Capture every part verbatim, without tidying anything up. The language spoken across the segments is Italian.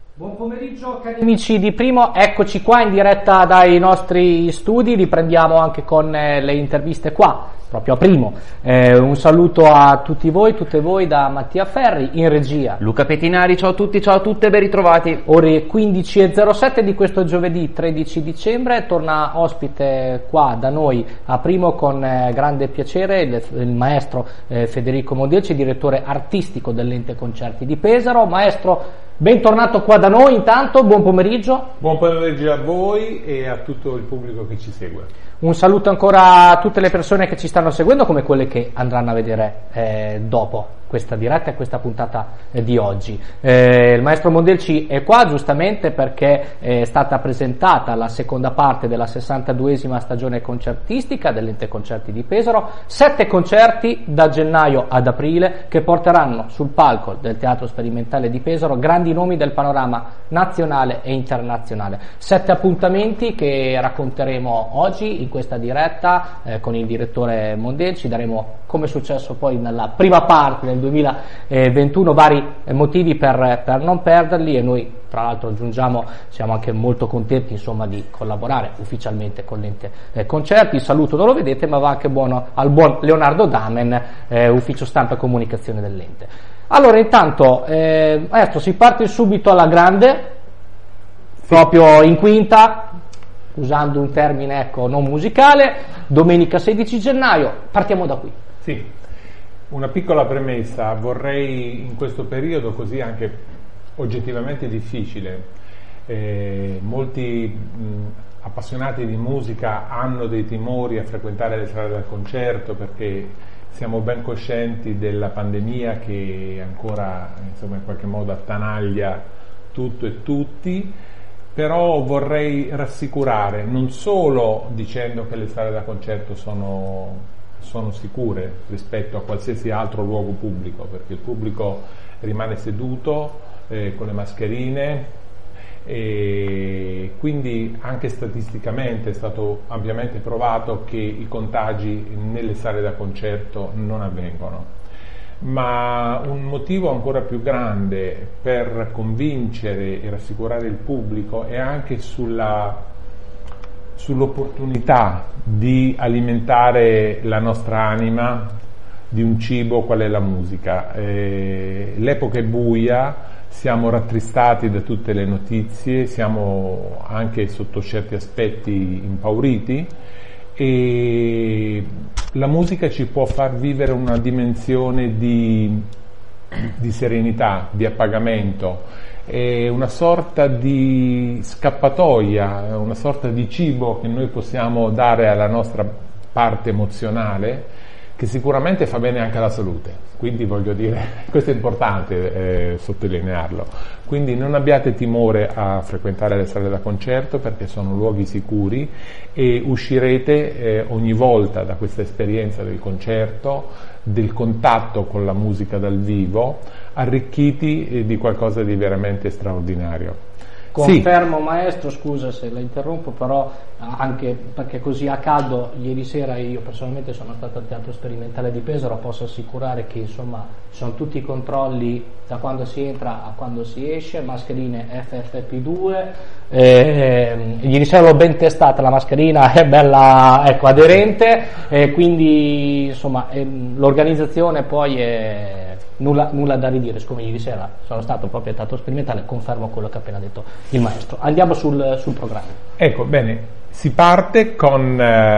Buon pomeriggio cari amici di Primo, eccoci qua in diretta dai nostri studi, riprendiamo anche con eh, le interviste qua, proprio a Primo. Eh, un saluto a tutti voi, tutte voi da Mattia Ferri, in regia Luca Pettinari, ciao a tutti, ciao a tutte, ben ritrovati. Ore quindici e zero sette di questo giovedì tredici dicembre, torna ospite qua da noi a Primo con eh, grande piacere il, il maestro eh, Federico Mondelci, direttore artistico dell'Ente Concerti di Pesaro. Maestro, bentornato qua da noi, intanto buon pomeriggio. Buon pomeriggio a voi e a tutto il pubblico che ci segue. Un saluto ancora a tutte le persone che ci stanno seguendo, come quelle che andranno a vedere eh, dopo questa diretta e questa puntata eh, di oggi. Eh, il maestro Mondelci è qua giustamente perché è stata presentata la seconda parte della sessantaduesima stagione concertistica dell'Ente Concerti di Pesaro, sette concerti da gennaio ad aprile che porteranno sul palco del Teatro Sperimentale di Pesaro grandi nomi del panorama nazionale e internazionale. Sette appuntamenti che racconteremo oggi in questa diretta eh, con il direttore Mondelci. Daremo, come è successo poi nella prima parte del duemilaventuno, vari eh, motivi per, per non perderli, e noi tra l'altro aggiungiamo siamo anche molto contenti insomma di collaborare ufficialmente con l'Ente eh, Concerti. Il saluto non lo vedete, ma va anche buono al buon Leonardo Damen, eh, ufficio stampa e comunicazione dell'Ente. Allora intanto eh, maestro, si parte subito alla grande, sì. Proprio in quinta, usando un termine ecco non musicale, domenica sedici gennaio, partiamo da qui. Sì, una piccola premessa: vorrei in questo periodo così anche oggettivamente difficile, eh, molti mh, appassionati di musica hanno dei timori a frequentare le sale da concerto perché siamo ben coscienti della pandemia che ancora insomma in qualche modo attanaglia tutto e tutti. Però vorrei rassicurare, non solo dicendo che le sale da concerto sono, sono sicure rispetto a qualsiasi altro luogo pubblico, perché il pubblico rimane seduto eh, con le mascherine, e quindi anche statisticamente è stato ampiamente provato che i contagi nelle sale da concerto non avvengono. Ma un motivo ancora più grande per convincere e rassicurare il pubblico è anche sulla, sull'opportunità di alimentare la nostra anima di un cibo qual è la musica. Eh, l'epoca è buia, siamo rattristati da tutte le notizie, siamo anche sotto certi aspetti impauriti, e la musica ci può far vivere una dimensione di, di serenità, di appagamento, è una sorta di scappatoia, una sorta di cibo che noi possiamo dare alla nostra parte emozionale, che sicuramente fa bene anche alla salute. Quindi voglio dire, questo è importante eh, sottolinearlo. Quindi non abbiate timore a frequentare le sale da concerto perché sono luoghi sicuri, e uscirete eh, ogni volta da questa esperienza del concerto, del contatto con la musica dal vivo, arricchiti eh, di qualcosa di veramente straordinario. Confermo sì. Maestro, scusa se la interrompo, però anche perché così a caldo ieri sera io personalmente sono stato al Teatro Sperimentale di Pesaro, posso assicurare che insomma sono tutti i controlli da quando si entra a quando si esce, mascherine F F P due, eh, ieri sera l'ho ben testata la mascherina, è bella ecco aderente, eh, quindi insomma eh, l'organizzazione poi è Nulla, nulla da ridire, siccome ieri sera sono stato proprio al Teatro Sperimentale, confermo quello che ha appena detto il maestro. Andiamo sul, sul programma. Ecco, bene, si parte con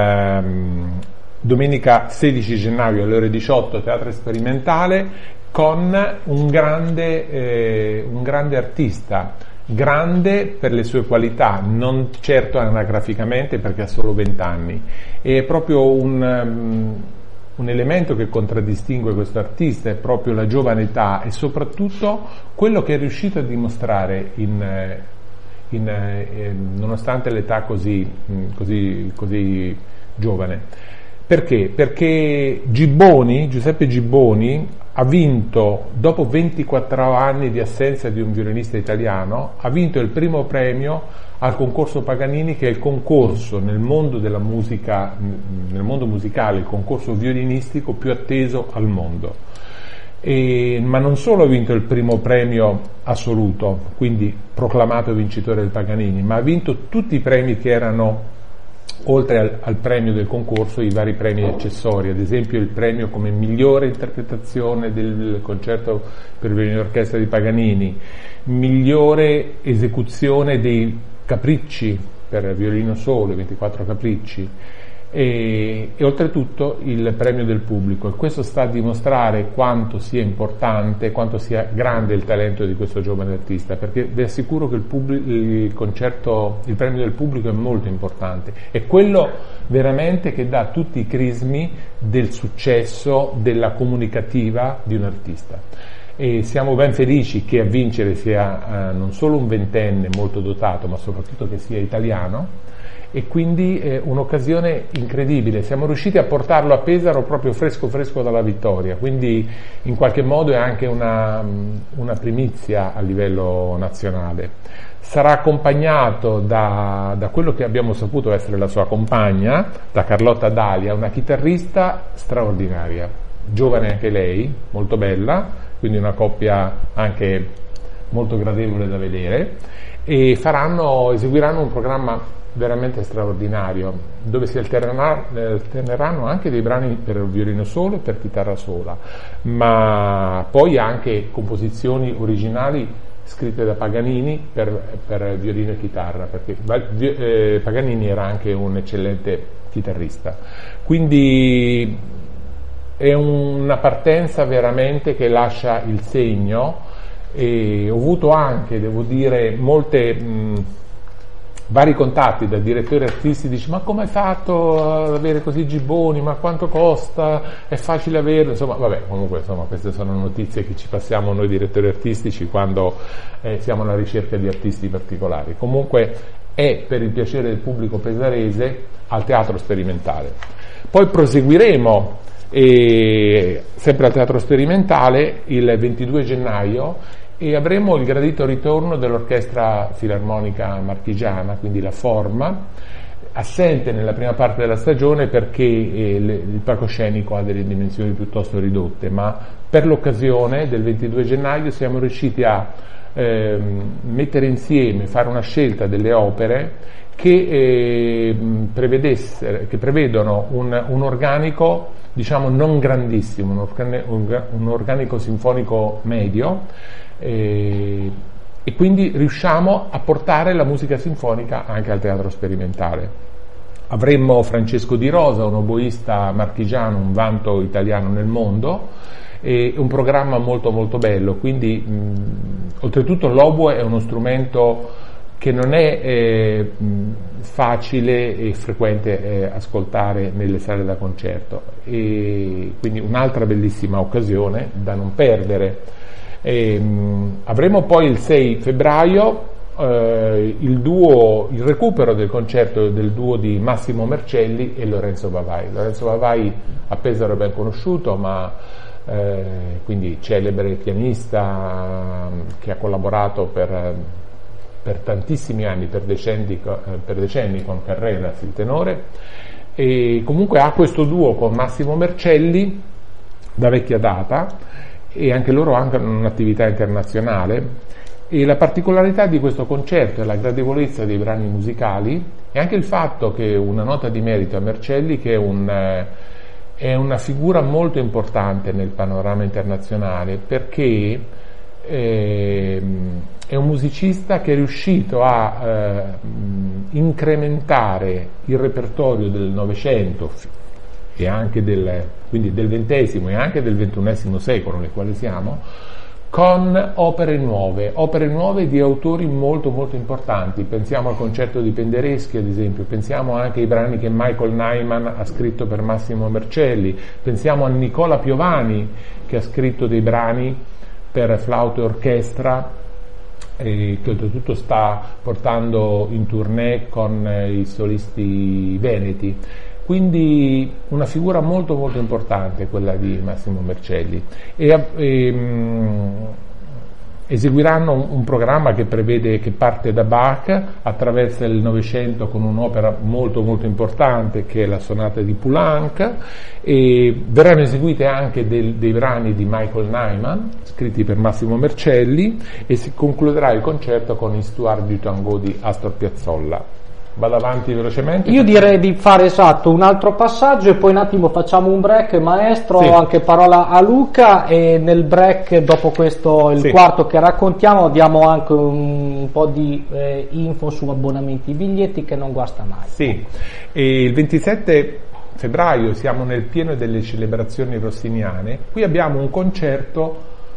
ehm, domenica sedici gennaio alle ore diciotto, Teatro Sperimentale, con un grande, eh, un grande artista, grande per le sue qualità, non certo anagraficamente perché ha solo venti anni, è proprio un... Um, Un elemento che contraddistingue questo artista è proprio la giovane età e soprattutto quello che è riuscito a dimostrare in, in, in, nonostante l'età così, così, così giovane. Perché? Perché Gibboni, Giuseppe Gibboni ha vinto, dopo ventiquattro anni di assenza di un violinista italiano, ha vinto il primo premio al concorso Paganini, che è il concorso nel mondo della musica, nel mondo musicale, il concorso violinistico più atteso al mondo. E, ma non solo ha vinto il primo premio assoluto, quindi proclamato vincitore del Paganini, ma ha vinto tutti i premi che erano oltre al, al premio del concorso, i vari premi accessori, ad esempio il premio come migliore interpretazione del concerto per violino e orchestra di Paganini, migliore esecuzione dei capricci per violino solo, ventiquattro capricci, e, e oltretutto il premio del pubblico, e questo sta a dimostrare quanto sia importante, quanto sia grande il talento di questo giovane artista, perché vi assicuro che il, pubblico, il concerto, il premio del pubblico è molto importante, è quello veramente che dà tutti i crismi del successo della comunicativa di un artista. E siamo ben felici che a vincere sia eh, non solo un ventenne molto dotato, ma soprattutto che sia italiano, e quindi è un'occasione incredibile. Siamo riusciti a portarlo a Pesaro proprio fresco fresco dalla vittoria, quindi in qualche modo è anche una, una primizia a livello nazionale. Sarà accompagnato da, da quello che abbiamo saputo essere la sua compagna, da Carlotta Dalia, una chitarrista straordinaria, giovane anche lei, molto bella, quindi una coppia anche molto gradevole da vedere, e faranno, eseguiranno un programma veramente straordinario, dove si alterneranno anche dei brani per violino solo e per chitarra sola, ma poi anche composizioni originali scritte da Paganini per, per violino e chitarra, perché eh, Paganini era anche un eccellente chitarrista. Quindi è una partenza veramente che lascia il segno, e ho avuto anche, devo dire, molte mh, vari contatti da direttori artisti, dice ma come hai fatto ad avere così gibboni, ma quanto costa, è facile averlo, insomma vabbè, comunque insomma queste sono notizie che ci passiamo noi direttori artistici quando eh, siamo alla ricerca di artisti particolari. Comunque è per il piacere del pubblico pesarese al Teatro Sperimentale. Poi proseguiremo e, sempre al Teatro Sperimentale il ventidue gennaio, e avremo il gradito ritorno dell'Orchestra Filarmonica Marchigiana, quindi la Forma, assente nella prima parte della stagione perché eh, le, il palcoscenico ha delle dimensioni piuttosto ridotte, ma per l'occasione del ventidue gennaio siamo riusciti a eh, mettere insieme, fare una scelta delle opere che, eh, prevedesse, che prevedono un, un organico, diciamo non grandissimo, un, organi, un, un organico sinfonico medio, e, e quindi riusciamo a portare la musica sinfonica anche al Teatro Sperimentale. Avremmo Francesco Di Rosa, un oboista marchigiano, un vanto italiano nel mondo, e un programma molto molto bello, quindi mh, oltretutto l'oboe è uno strumento che non è eh, facile e frequente eh, ascoltare nelle sale da concerto, e quindi un'altra bellissima occasione da non perdere. E, mh, avremo poi il sei febbraio eh, il duo, il recupero del concerto del duo di Massimo Mercelli e Lorenzo Bavai. Lorenzo Bavai a Pesaro è ben conosciuto, ma eh, quindi celebre pianista che ha collaborato per, per tantissimi anni, per decenni, per decenni con Carreras, il tenore, e comunque ha questo duo con Massimo Mercelli da vecchia data, e anche loro hanno un'attività internazionale, e la particolarità di questo concerto è la gradevolezza dei brani musicali e anche il fatto che una nota di merito a Mercelli, che è, un, è una figura molto importante nel panorama internazionale, perché eh, è un musicista che è riuscito a eh, incrementare il repertorio del Novecento e anche del, quindi del ventesimo e anche del ventunesimo secolo nel quale siamo, con opere nuove, opere nuove di autori molto molto importanti. Pensiamo al concerto di Penderecki, ad esempio, pensiamo anche ai brani che Michael Nyman ha scritto per Massimo Mercelli, pensiamo a Nicola Piovani che ha scritto dei brani per flauto e orchestra, e che oltretutto sta portando in tournée con i solisti veneti. Quindi una figura molto molto importante quella di Massimo Mercelli, e, e, eseguiranno un, un programma che prevede, che parte da Bach, attraversa il Novecento con un'opera molto molto importante che è la sonata di Poulenc, e verranno eseguite anche del, dei brani di Michael Nyman scritti per Massimo Mercelli, e si concluderà il concerto con Histoire du tango di Astor Piazzolla. Vado avanti velocemente. Io direi di fare esatto un altro passaggio e poi un attimo facciamo un break, maestro, sì. Anche parola a Luca, e nel break, dopo questo il Sì. quarto che raccontiamo, diamo anche un, un po' di eh, info su abbonamenti, biglietti, che non guasta mai. Sì, e il ventisette febbraio siamo nel pieno delle celebrazioni rossiniane. Qui abbiamo un concerto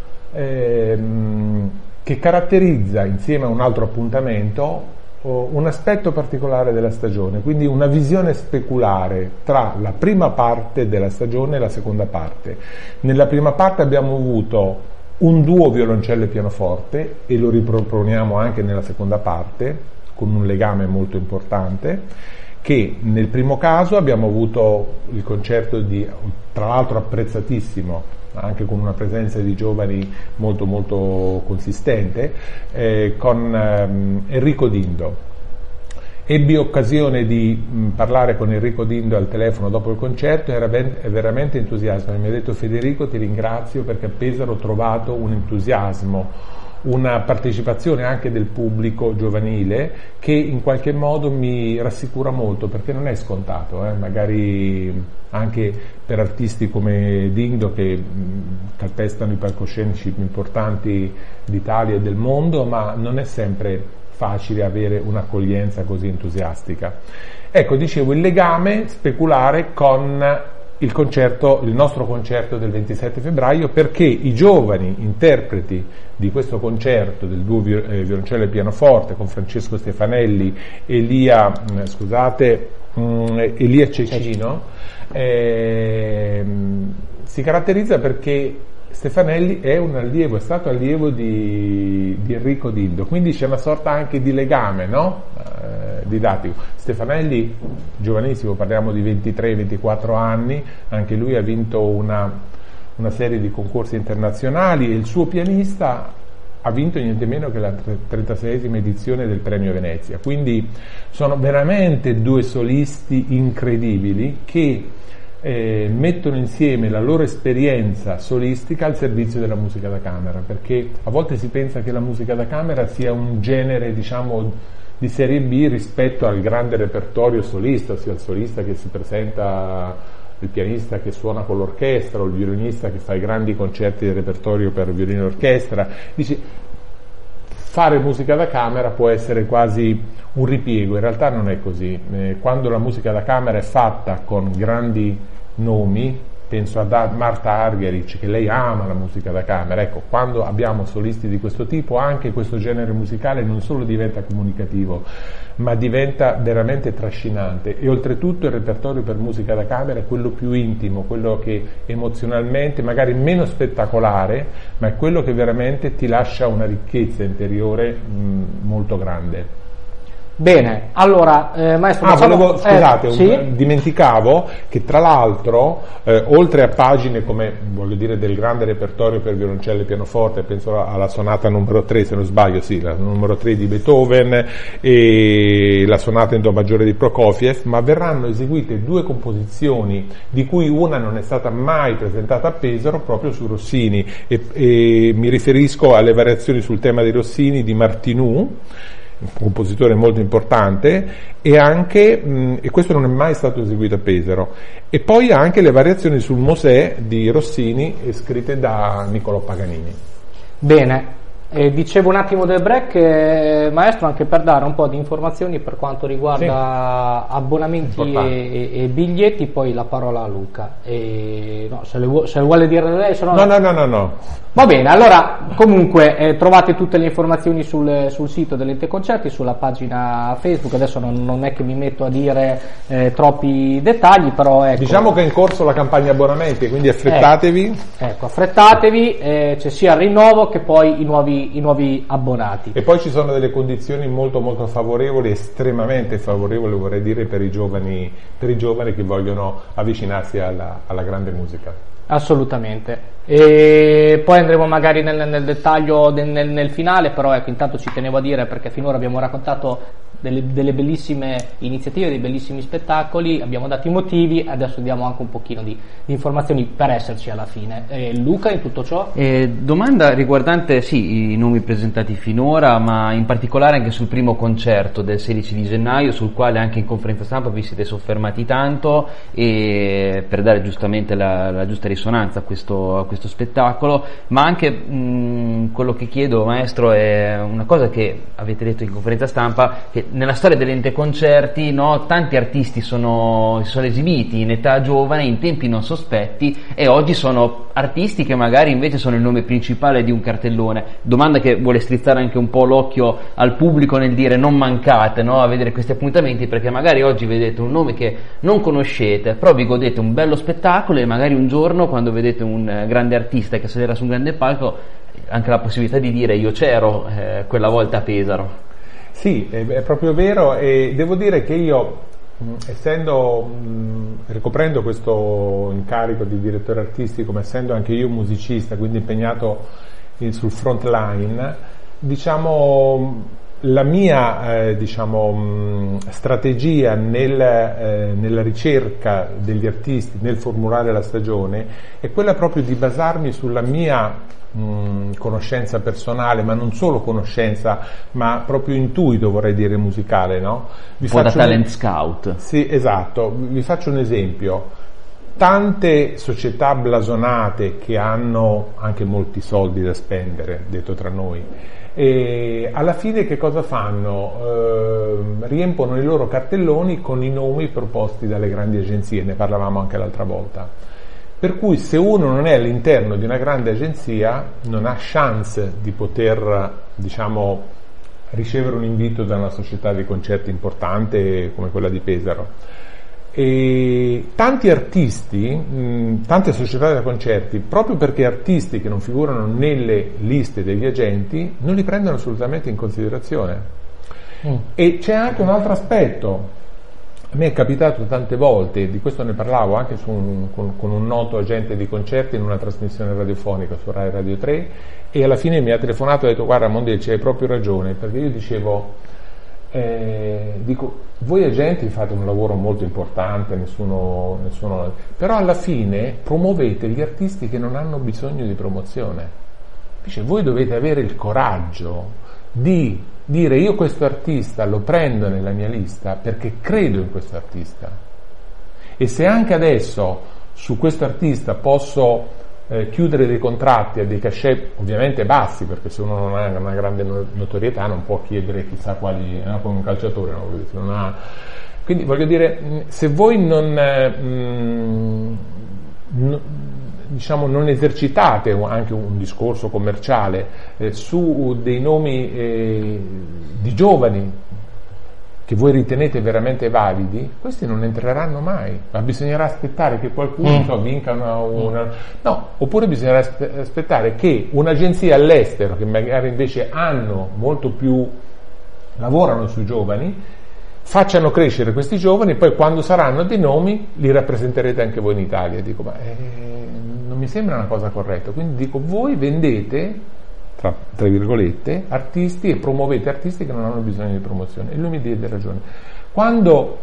ehm, che caratterizza, insieme a un altro appuntamento, un aspetto particolare della stagione, quindi una visione speculare tra la prima parte della stagione e la seconda parte. Nella prima parte abbiamo avuto un duo violoncello e pianoforte, e lo riproponiamo anche nella seconda parte con un legame molto importante, che nel primo caso abbiamo avuto il concerto di, tra l'altro apprezzatissimo, anche con una presenza di giovani molto molto consistente, eh, con ehm, Enrico Dindo. Ebbi occasione di mh, parlare con Enrico Dindo al telefono dopo il concerto, era ben, veramente entusiasta, mi ha detto: Federico, ti ringrazio perché a Pesaro ho trovato un entusiasmo, una partecipazione anche del pubblico giovanile che in qualche modo mi rassicura molto, perché non è scontato, eh? Magari anche per artisti come Dindo, che mh, calpestano i palcoscenici più importanti d'Italia e del mondo, ma non è sempre facile avere un'accoglienza così entusiastica. Ecco, dicevo, il legame speculare con il concerto, il nostro concerto del ventisette febbraio, perché i giovani interpreti di questo concerto del duo violoncello e pianoforte con Francesco Stefanelli, Elia, scusate, Elia Cecchino, eh, si caratterizza perché Stefanelli è un allievo, è stato allievo di, di Enrico Dindo, quindi c'è una sorta anche di legame, no? Eh, didattico. Stefanelli, giovanissimo, parliamo di ventitré ventiquattro anni, anche lui ha vinto una, una serie di concorsi internazionali, e il suo pianista ha vinto niente meno che la trentaseiesima edizione del Premio Venezia, quindi sono veramente due solisti incredibili che Eh, mettono insieme la loro esperienza solistica al servizio della musica da camera, perché a volte si pensa che la musica da camera sia un genere, diciamo, di serie B rispetto al grande repertorio solista, ossia il solista che si presenta, il pianista che suona con l'orchestra, o il violinista che fa i grandi concerti del repertorio per violino e orchestra. Dici, fare musica da camera può essere quasi un ripiego, in realtà non è così. Eh, quando la musica da camera è fatta con grandi nomi, penso a Marta Argerich, che lei ama la musica da camera, ecco, quando abbiamo solisti di questo tipo, anche questo genere musicale non solo diventa comunicativo, ma diventa veramente trascinante, e oltretutto il repertorio per musica da camera è quello più intimo, quello che emozionalmente, magari meno spettacolare, ma è quello che veramente ti lascia una ricchezza interiore mh, molto grande. Bene, allora, eh, maestro, ah, facciamo... volevo, scusate, eh, un, sì? dimenticavo che tra l'altro, eh, oltre a pagine come, voglio dire, del grande repertorio per violoncello e pianoforte, penso alla sonata numero tre, se non sbaglio, sì, la numero tre di Beethoven e la sonata in do maggiore di Prokofiev, ma verranno eseguite due composizioni, di cui una non è stata mai presentata a Pesaro, proprio su Rossini, e, e mi riferisco alle variazioni sul tema di Rossini di Martinù, un compositore molto importante, e anche, mh, e questo non è mai stato eseguito a Pesaro, e poi anche le variazioni sul Mosè di Rossini scritte da Niccolò Paganini. Bene, eh, dicevo un attimo del break, eh, maestro, anche per dare un po' di informazioni per quanto riguarda sì. abbonamenti e, e, e biglietti, poi la parola a Luca. E, no, se, le vu- se le vuole dire lei, se no... No, no, no, no, no. Va bene, allora comunque eh, trovate tutte le informazioni sul, sul sito dell'Ente Concerti, sulla pagina Facebook. Adesso non, non è che mi metto a dire eh, troppi dettagli, però ecco. Diciamo che è in corso la campagna abbonamenti, quindi affrettatevi. Ecco, ecco affrettatevi, eh, c'è sia il rinnovo che poi i nuovi, i nuovi abbonati. E poi ci sono delle condizioni molto molto favorevoli, estremamente favorevoli, vorrei dire, per i giovani, per i giovani che vogliono avvicinarsi alla, alla grande musica. Assolutamente. E poi andremo magari nel, nel dettaglio del, nel, nel finale, però ecco, intanto ci tenevo a dire, perché finora abbiamo raccontato delle, delle bellissime iniziative, dei bellissimi spettacoli, abbiamo dato i motivi, adesso diamo anche un pochino di, di informazioni per esserci alla fine. E Luca, in tutto ciò? Eh, domanda riguardante sì i nomi presentati finora, ma in particolare anche sul primo concerto del sedici di gennaio, sul quale anche in conferenza stampa vi siete soffermati tanto, e per dare giustamente la, la giusta risonanza a questo, a questo spettacolo, ma anche mh, quello che chiedo, maestro, è una cosa che avete detto in conferenza stampa, che nella storia dell'ente concerti, no, tanti artisti sono, sono esibiti in età giovane, in tempi non sospetti, e oggi sono artisti che magari invece sono il nome principale di un cartellone. Domanda che vuole strizzare anche un po' l'occhio al pubblico nel dire non mancate, no, a vedere questi appuntamenti, perché magari oggi vedete un nome che non conoscete, però vi godete un bello spettacolo, e magari un giorno quando vedete un grande artista che salirà su un grande palco, anche la possibilità di dire io c'ero eh, quella volta a Pesaro. Sì, è, è proprio vero, e devo dire che io, mh, essendo, mh, ricoprendo questo incarico di direttore artistico, ma essendo anche io musicista, quindi impegnato in, sul front line, diciamo, la mia eh, diciamo, mh, strategia nel, eh, nella ricerca degli artisti, nel formulare la stagione, è quella proprio di basarmi sulla mia mh, conoscenza personale, ma non solo conoscenza, ma proprio intuito, vorrei dire, musicale, no? Vi un po' da faccio talent un... scout. Sì, esatto. Vi faccio un esempio. Tante società blasonate che hanno anche molti soldi da spendere, detto tra noi, e alla fine che cosa fanno? Eh, riempono i loro cartelloni con i nomi proposti dalle grandi agenzie, ne parlavamo anche l'altra volta. Per cui se uno non è all'interno di una grande agenzia non ha chance di poter, diciamo, ricevere un invito da una società di concerti importante come quella di Pesaro. E tanti artisti, mh, tante società da concerti, proprio perché artisti che non figurano nelle liste degli agenti, non li prendono assolutamente in considerazione. Mm. E c'è anche un altro aspetto. A me è capitato tante volte, di questo ne parlavo anche su un, con, con un noto agente di concerti in una trasmissione radiofonica su Rai Radio tre, e alla fine mi ha telefonato e ha detto: guarda Mondelci, hai proprio ragione, perché io dicevo Eh, dico, voi agenti fate un lavoro molto importante, nessuno, nessuno, però alla fine promuovete gli artisti che non hanno bisogno di promozione. Dice, voi dovete avere il coraggio di dire: io questo artista lo prendo nella mia lista perché credo in questo artista, e se anche adesso su questo artista posso Eh, chiudere dei contratti a dei cachet ovviamente bassi, perché se uno non ha una grande notorietà non può chiedere chissà quali, no? Come un calciatore, no? Se non ha... Quindi voglio dire, se voi non eh, mh, n- diciamo non esercitate anche un discorso commerciale eh, su dei nomi eh, di giovani che voi ritenete veramente validi, questi non entreranno mai, ma bisognerà aspettare che qualcuno mm. so, vinca una, una... no, oppure bisognerà aspettare che un'agenzia all'estero, che magari invece hanno molto più, lavorano sui giovani, facciano crescere questi giovani, e poi quando saranno dei nomi li rappresenterete anche voi in Italia. Dico, ma eh, non mi sembra una cosa corretta, quindi dico, voi vendete Tra, tra virgolette artisti e promuovete artisti che non hanno bisogno di promozione. E lui mi diede ragione quando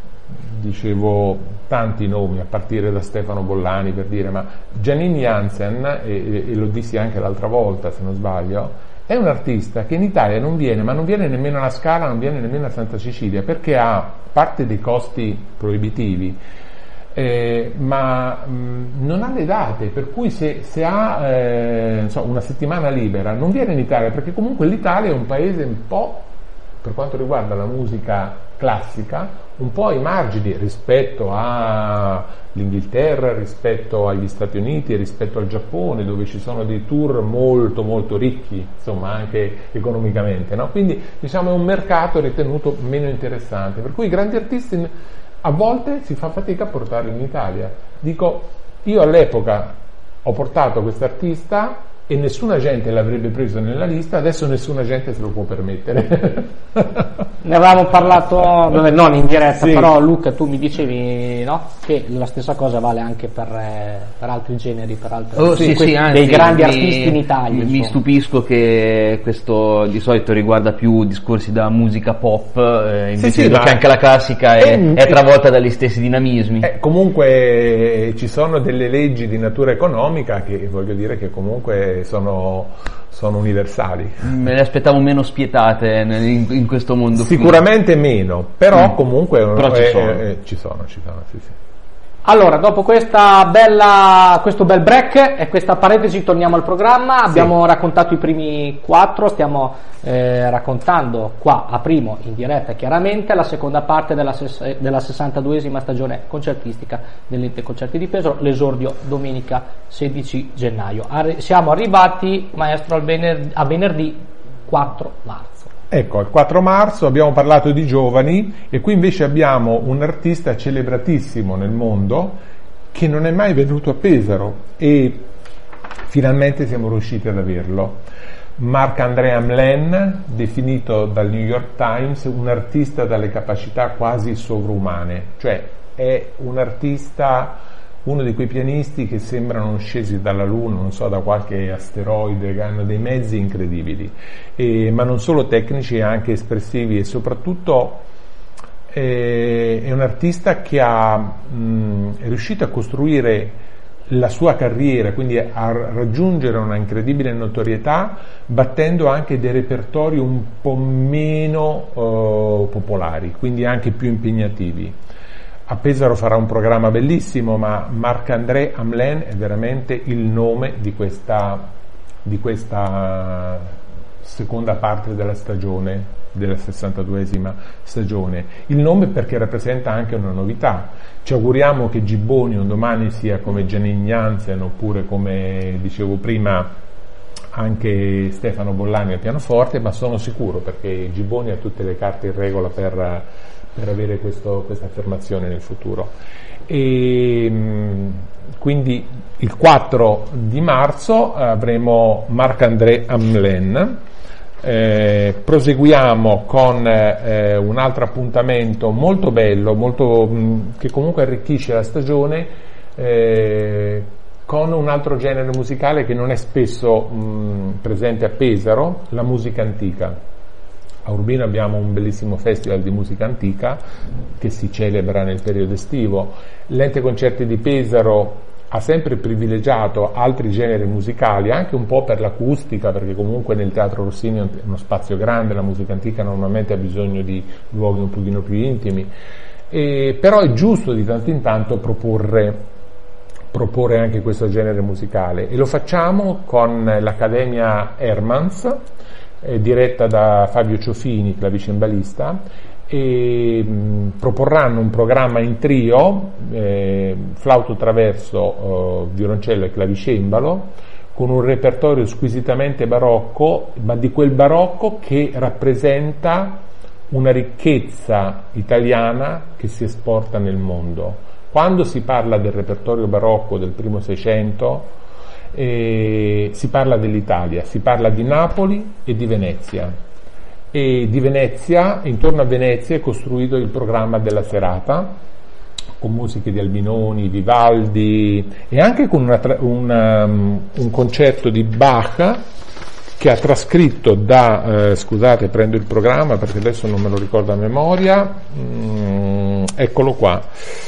dicevo tanti nomi, a partire da Stefano Bollani, per dire, ma Janine Jansen, e, e, e lo dissi anche l'altra volta se non sbaglio, è un artista che in Italia non viene, ma non viene nemmeno alla Scala, non viene nemmeno a Santa Cecilia, perché ha parte dei costi proibitivi, Eh, ma mh, non ha le date, per cui se, se ha eh, so, una settimana libera non viene in Italia, perché comunque l'Italia è un paese un po', per quanto riguarda la musica classica, un po' ai margini rispetto all'Inghilterra, rispetto agli Stati Uniti, rispetto al Giappone, dove ci sono dei tour molto molto ricchi, insomma anche economicamente, no? Quindi diciamo è un mercato ritenuto meno interessante, per cui i grandi artisti a volte si fa fatica a portarli in Italia. Dico, io all'epoca ho portato quest'artista e nessuna gente l'avrebbe preso nella lista, adesso nessuna gente se lo può permettere. Ne avevamo parlato, vabbè, non in diretta, sì. Però Luca, tu mi dicevi, no, che la stessa cosa vale anche per, eh, per altri generi, per altri oh, sì, sì, anzi, dei grandi mi, artisti in Italia. Mi stupisco che questo di solito riguarda più discorsi da musica pop, eh, invece sì, sì, che anche la classica è, è, è travolta dagli stessi dinamismi. Eh, comunque ci sono delle leggi di natura economica che voglio dire che comunque sono, sono universali. Me le aspettavo meno spietate in, in questo mondo. Sicuramente qui. Meno, però mm. comunque però ci, eh, sono. Eh, ci sono, ci sono, sì, sì. Allora, dopo questa bella, questo bel break e questa parentesi torniamo al programma. Sì. Abbiamo raccontato i primi quattro, stiamo eh, raccontando qua a Primo in diretta chiaramente la seconda parte della, ses- della sessantaduesima stagione concertistica dell'Ente Concerti di Pesaro, l'esordio domenica sedici gennaio. Arri- siamo arrivati, maestro, al vener- a venerdì quattro marzo. Ecco, il quattro marzo abbiamo parlato di giovani e qui invece abbiamo un artista celebratissimo nel mondo che non è mai venuto a Pesaro e finalmente siamo riusciti ad averlo. Marc-André Hamelin, definito dal New York Times un artista dalle capacità quasi sovrumane, cioè è un artista, uno di quei pianisti che sembrano scesi dalla Luna, non so, da qualche asteroide, che hanno dei mezzi incredibili, e, ma non solo tecnici, anche espressivi, e soprattutto eh, è un artista che ha, mh, è riuscito a costruire la sua carriera, quindi a raggiungere una incredibile notorietà, battendo anche dei repertori un po' meno eh, popolari, quindi anche più impegnativi. A Pesaro farà un programma bellissimo, ma Marc-André Hamelin è veramente il nome di questa, di questa seconda parte della stagione, della sessantaduesima stagione. Il nome perché rappresenta anche una novità. Ci auguriamo che Gibboni un domani sia come Janine Jansen, oppure come dicevo prima anche Stefano Bollani al pianoforte, ma sono sicuro perché Gibboni ha tutte le carte in regola per... per avere questo, questa affermazione nel futuro. E quindi il quattro di marzo avremo Marc-André Hamelin. Eh, proseguiamo con eh, un altro appuntamento molto bello, molto, mh, che comunque arricchisce la stagione, eh, con un altro genere musicale che non è spesso mh, presente a Pesaro, la musica antica. A Urbino abbiamo un bellissimo festival di musica antica che si celebra nel periodo estivo. L'Ente Concerti di Pesaro ha sempre privilegiato altri generi musicali, anche un po' per l'acustica, perché comunque nel Teatro Rossini è uno spazio grande, la musica antica normalmente ha bisogno di luoghi un pochino più intimi, e, però è giusto di tanto in tanto proporre, proporre anche questo genere musicale, e lo facciamo con l'Accademia Hermans, eh, diretta da Fabio Ciofini, clavicembalista, e mh, proporranno un programma in trio, eh, flauto traverso, eh, violoncello e clavicembalo, con un repertorio squisitamente barocco, ma di quel barocco che rappresenta una ricchezza italiana che si esporta nel mondo. Quando si parla del repertorio barocco del primo Seicento, eh, si parla dell'Italia, si parla di Napoli e di Venezia. E di Venezia, intorno a Venezia è costruito il programma della serata, con musiche di Albinoni, Vivaldi, e anche con una, una, un concerto di Bach che ha trascritto da, eh, scusate, prendo il programma perché adesso non me lo ricordo a memoria, mm, eccolo qua,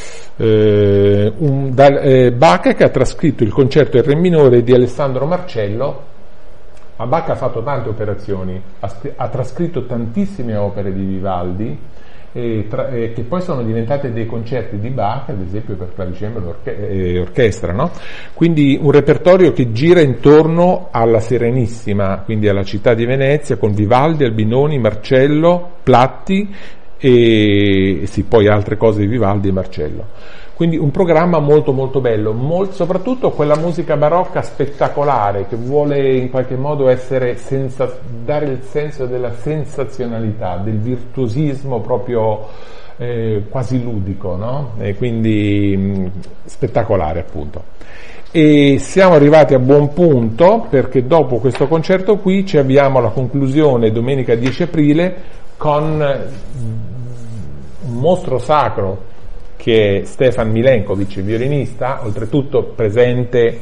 eh, un, da, eh, Bach che ha trascritto il concerto in re minore di Alessandro Marcello. Ma Bach ha fatto tante operazioni, ha, ha trascritto tantissime opere di Vivaldi, e tra, eh, che poi sono diventate dei concerti di Bach, ad esempio per clavicembalo e eh, orchestra, no? Quindi un repertorio che gira intorno alla Serenissima, quindi alla città di Venezia, con Vivaldi, Albinoni, Marcello, Platti e, e sì, poi altre cose di Vivaldi e Marcello. Quindi un programma molto molto bello, molto, soprattutto quella musica barocca spettacolare che vuole in qualche modo essere senza, dare il senso della sensazionalità, del virtuosismo proprio eh, quasi ludico, no? E quindi mh, spettacolare appunto. E siamo arrivati a buon punto, perché dopo questo concerto qui ci avviamo alla conclusione domenica dieci aprile con un mostro sacro che è Stefan Milenkovic, violinista, oltretutto presente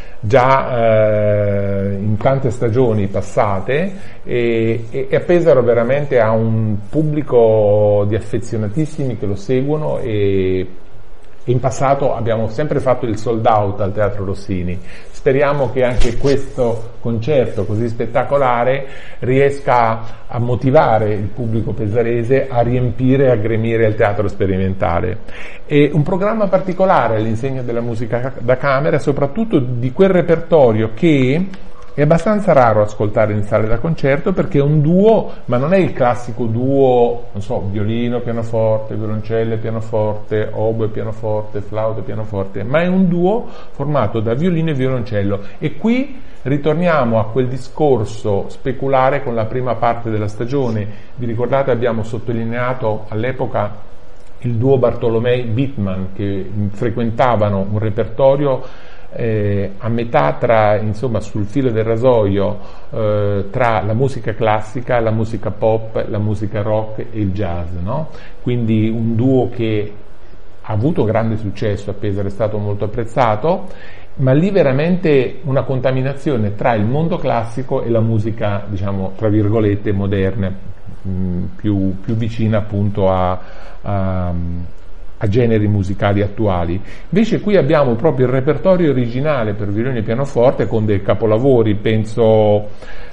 già eh, in tante stagioni passate, e, e a Pesaro veramente ha un pubblico di affezionatissimi che lo seguono, e in passato abbiamo sempre fatto il sold out al Teatro Rossini. Speriamo che anche questo concerto così spettacolare riesca a motivare il pubblico pesarese a riempire e a gremire il teatro sperimentale. E un programma particolare all'insegna della musica da camera, soprattutto di quel repertorio che è abbastanza raro ascoltare in sale da concerto, perché è un duo, ma non è il classico duo, non so, violino, pianoforte, violoncello e pianoforte, oboe, pianoforte, flauto e pianoforte, ma è un duo formato da violino e violoncello. E qui ritorniamo a quel discorso speculare con la prima parte della stagione. Vi ricordate, abbiamo sottolineato all'epoca il duo Bartolomei-Bittman, che frequentavano un repertorio Eh, a metà tra, insomma, sul filo del rasoio eh, tra la musica classica, la musica pop, la musica rock e il jazz, no? Quindi un duo che ha avuto grande successo a Pesaro, è stato molto apprezzato, ma lì veramente una contaminazione tra il mondo classico e la musica, diciamo, tra virgolette, moderna, mh, più, più vicina appunto a, a a generi musicali attuali. Invece qui abbiamo proprio il repertorio originale per violino e pianoforte, con dei capolavori, penso,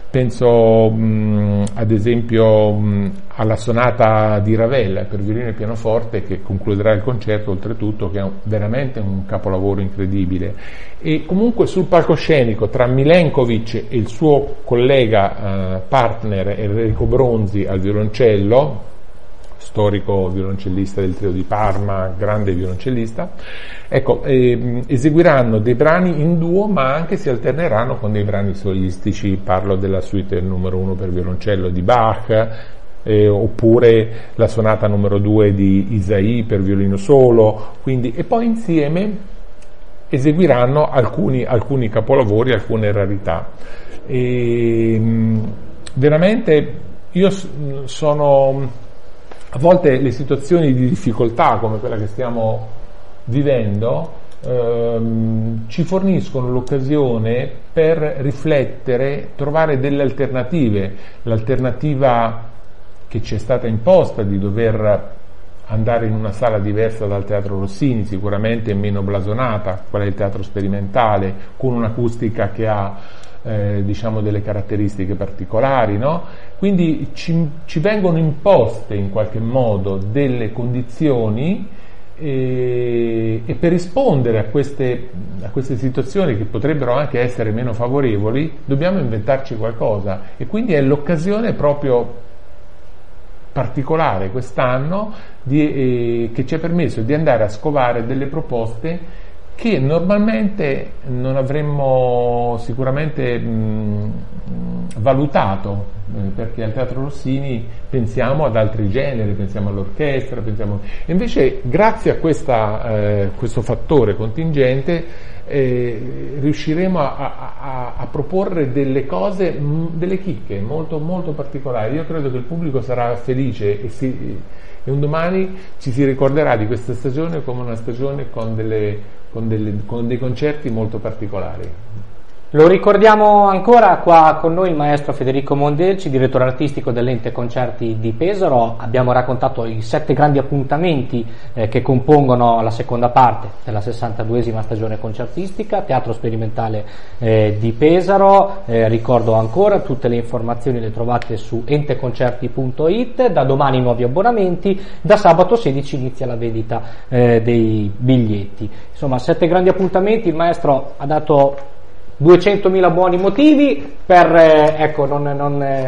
penso mh, ad esempio mh, alla sonata di Ravel per violino e pianoforte, che concluderà il concerto, oltretutto, che è un, veramente un capolavoro incredibile. E comunque sul palcoscenico, tra Milenkovic e il suo collega eh, partner Enrico Bronzi al violoncello, storico violoncellista del Trio di Parma, grande violoncellista, ecco, eh, eseguiranno dei brani in duo, ma anche si alterneranno con dei brani solistici. Parlo della suite numero uno per violoncello di Bach, eh, oppure la sonata numero due di Isaïe per violino solo, quindi, e poi insieme eseguiranno alcuni, alcuni capolavori, alcune rarità. E, mh, veramente io sono... A volte le situazioni di difficoltà come quella che stiamo vivendo ehm, ci forniscono l'occasione per riflettere, trovare delle alternative. L'alternativa che ci è stata imposta di dover andare in una sala diversa dal Teatro Rossini, sicuramente meno blasonata, qual è il teatro sperimentale, con un'acustica che ha Eh, diciamo delle caratteristiche particolari, no? Quindi ci, ci vengono imposte in qualche modo delle condizioni, e, e per rispondere a queste, a queste situazioni che potrebbero anche essere meno favorevoli dobbiamo inventarci qualcosa, e quindi è l'occasione proprio particolare quest'anno di, eh, che ci ha permesso di andare a scovare delle proposte che normalmente non avremmo sicuramente mh, valutato, eh, perché al Teatro Rossini pensiamo ad altri generi, pensiamo all'orchestra, pensiamo... E invece grazie a questa, eh, questo fattore contingente eh, riusciremo a, a, a proporre delle cose, mh, delle chicche molto, molto particolari. Io credo che il pubblico sarà felice e, si, e un domani ci si ricorderà di questa stagione come una stagione con delle Con, delle, con dei concerti molto particolari. Lo ricordiamo ancora, qua con noi il maestro Federico Mondelci, direttore artistico dell'Ente Concerti di Pesaro. Abbiamo raccontato i sette grandi appuntamenti eh, che compongono la seconda parte della sessantaduesima stagione concertistica, Teatro Sperimentale eh, di Pesaro. Eh, ricordo ancora, tutte le informazioni le trovate su enteconcerti punto it. Da domani nuovi abbonamenti, da sabato sedici inizia la vendita eh, dei biglietti. Insomma, sette grandi appuntamenti. Il maestro ha dato duecentomila buoni motivi per eh, ecco non, non, eh,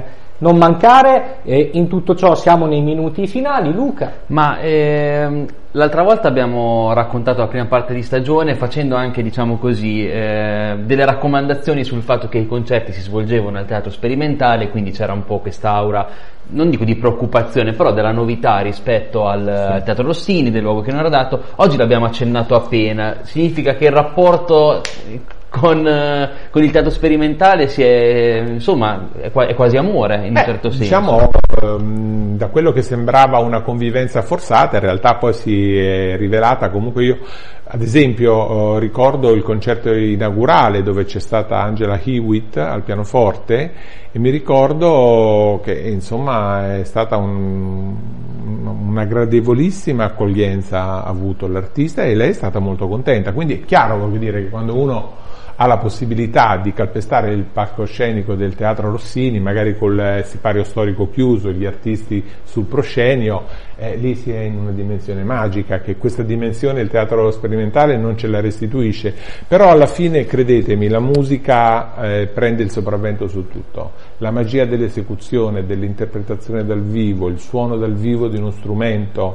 non mancare. Eh, in tutto ciò siamo nei minuti finali. Luca? Ma ehm, l'altra volta abbiamo raccontato la prima parte di stagione facendo anche, diciamo così, eh, delle raccomandazioni sul fatto che i concerti si svolgevano al teatro sperimentale, quindi c'era un po' quest'aura, non dico di preoccupazione, però della novità rispetto al, sì. al Teatro Rossini, del luogo che non era dato. Oggi l'abbiamo accennato appena, significa che il rapporto con, eh, con il teatro sperimentale si è, insomma, è, qua, è quasi amore in Beh, un certo senso. Diciamo, ehm, da quello che sembrava una convivenza forzata, in realtà poi si è rivelata comunque. Io ad esempio eh, ricordo il concerto inaugurale dove c'è stata Angela Hewitt al pianoforte, e mi ricordo che insomma è stata un, una gradevolissima accoglienza ha avuto l'artista, e lei è stata molto contenta. Quindi è chiaro, voglio dire, che quando uno ha la possibilità di calpestare il palcoscenico del Teatro Rossini, magari col sipario storico chiuso e gli artisti sul proscenio, eh, lì si è in una dimensione magica, che questa dimensione il teatro sperimentale non ce la restituisce. Però alla fine, credetemi, la musica eh, prende il sopravvento su tutto. La magia dell'esecuzione, dell'interpretazione dal vivo, il suono dal vivo di uno strumento,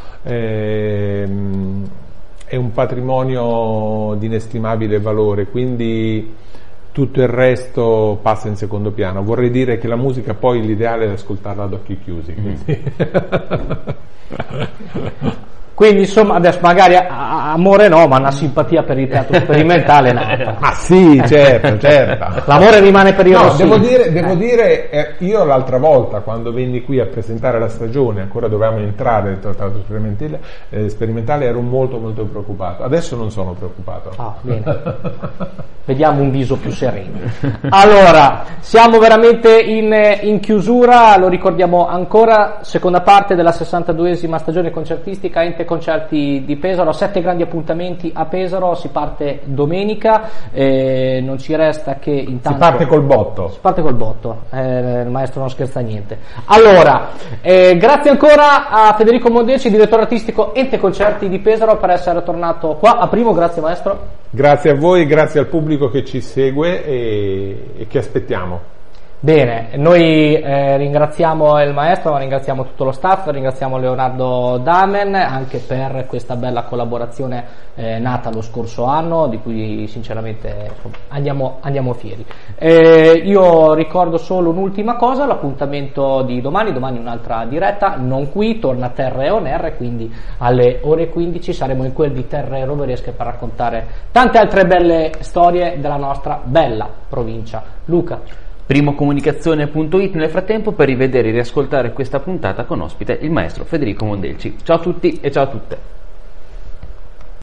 ehm, è un patrimonio di inestimabile valore, quindi tutto il resto passa in secondo piano. Vorrei dire che la musica poi l'ideale è ascoltarla ad occhi chiusi. Quindi. Quindi insomma adesso magari a, a, amore no, ma una simpatia per il teatro sperimentale no. Ma sì, certo, certo. L'amore rimane per il no, Rossini. devo dire, devo eh. dire eh, io l'altra volta quando venni qui a presentare la stagione, ancora dovevamo entrare nel teatro sperimentale, eh, sperimentale, ero molto molto preoccupato. Adesso non sono preoccupato. Ah, bene. Vediamo un viso più sereno. Allora, siamo veramente in, in chiusura, lo ricordiamo ancora, seconda parte della sessantaduesima stagione concertistica Ente Concerti di Pesaro, sette grandi appuntamenti a Pesaro, si parte domenica, eh, non ci resta che intanto... Si parte col botto. Si parte col botto, eh, il maestro non scherza niente. Allora, eh, grazie ancora a Federico Mondeci, direttore artistico Ente Concerti di Pesaro, per essere tornato qua a Primo. Grazie maestro. Grazie a voi, grazie al pubblico che ci segue e, e che aspettiamo. Bene, noi eh, ringraziamo il maestro, ringraziamo tutto lo staff, ringraziamo Leonardo Damen anche per questa bella collaborazione eh, nata lo scorso anno, di cui sinceramente andiamo, andiamo fieri. Eh, io ricordo solo un'ultima cosa, l'appuntamento di domani, domani un'altra diretta, non qui, torna Terre On Air, quindi alle ore quindici saremo in quel di Terre Roveresche per raccontare tante altre belle storie della nostra bella provincia. Luca. primocomunicazione punto it nel frattempo per rivedere e riascoltare questa puntata con ospite il maestro Federico Mondelci. Ciao a tutti e ciao a tutte.